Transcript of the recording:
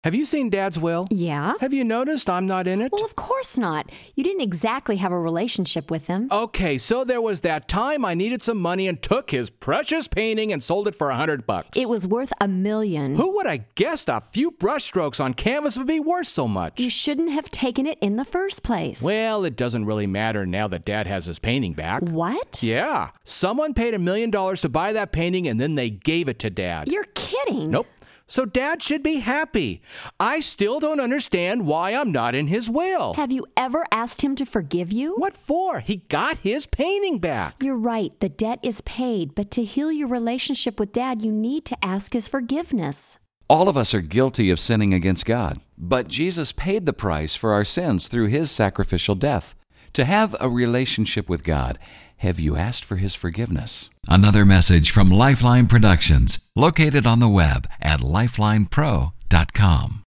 Have you seen Dad's will? Yeah. Have you noticed I'm not in it? Well, of course not. You didn't exactly have a relationship with him. Okay, so there was that time I needed some money and took his precious painting and sold it for $100. It was worth $1 million. Who would have guessed a few brush strokes on canvas would be worth so much? You shouldn't have taken it in the first place. Well, it doesn't really matter now that Dad has his painting back. What? Yeah. Someone paid $1 million to buy that painting and then they gave it to Dad. You're kidding. Nope. So Dad should be happy. I still don't understand why I'm not in his will. Have you ever asked him to forgive you? What for? He got his painting back. You're right. The debt is paid. But to heal your relationship with Dad, you need to ask his forgiveness. All of us are guilty of sinning against God, but Jesus paid the price for our sins through his sacrificial death. To have a relationship with God, have you asked for his forgiveness? Another message from Lifeline Productions, located on the web at lifelinepro.com.